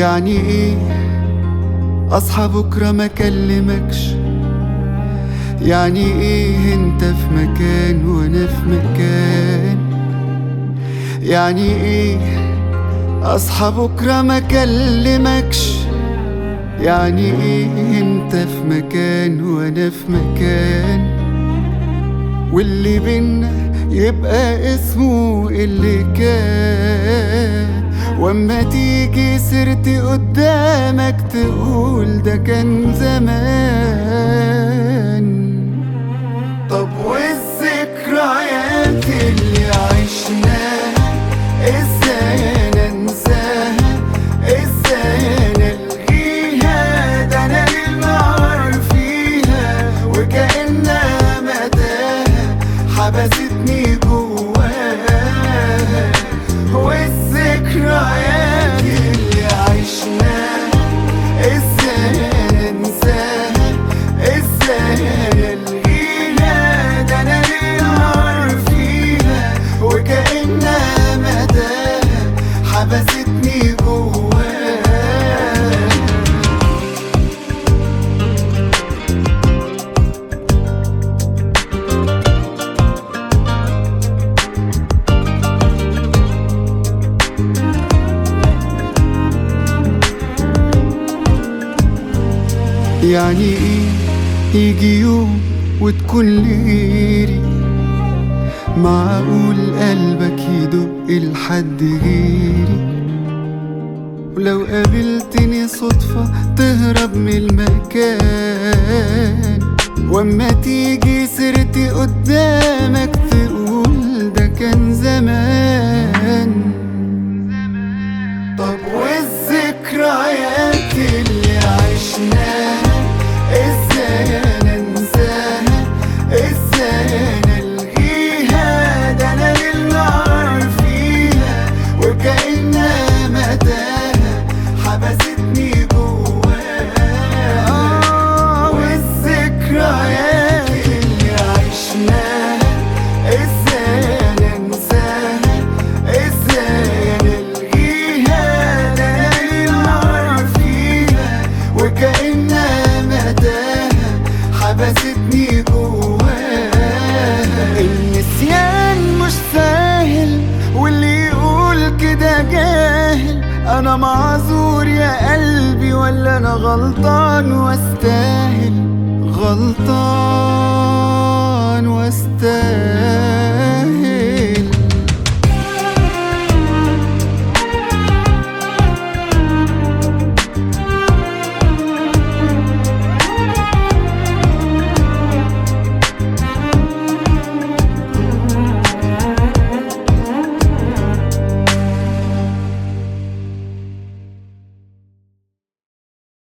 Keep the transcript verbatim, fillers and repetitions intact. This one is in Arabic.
يعني ايه اصحى بكرة ما اكلمكش؟ يعني ايه انت في مكان وانا في مكان؟ يعني ايه اصحى بكرة ما اكلمكش؟ يعني ايه انت في مكان وانا في مكان؟ واللي بينا يبقى اسمه اللي كان، واما تيجي سيرتي قدامك تقول ده كان زمان. طب والذكريات اللي عشناها ازاي انا انساها؟ ازاي انا الغيها؟ ده انا المعار فيها وكأنها متاهة حبستني جواها. والذكريات اللي عشناها ازاي انا انساها؟ ازاي انا الغيها؟ ده انا المعار فيها وكأنها متاهة حبستني جواها. يعني ايه يجي يوم وتكون ليري؟ معقول قلبك يدق لحد غيري؟ ولو قابلتني صدفة تهرب من المكان، واما تيجي سيرتي قدامك تقول ده كان زمان. طب والذكريات اللي عشناها ازاي انا انساها؟ ازاي انا الغيها؟ ده انا المعار فيها وكأنها متاهة حبستني جواها. والذكريات اللي عشناها ازاي انا انساها؟ ازاي انا الغيها؟ ده انا المعار فيها وكأنها متاهة حبستني جواها. النسيان مش سهل واللي يقول كده جاهل. انا معذور يا قلبي ولا انا غلطان واستاهل؟ غلطان واستاهل.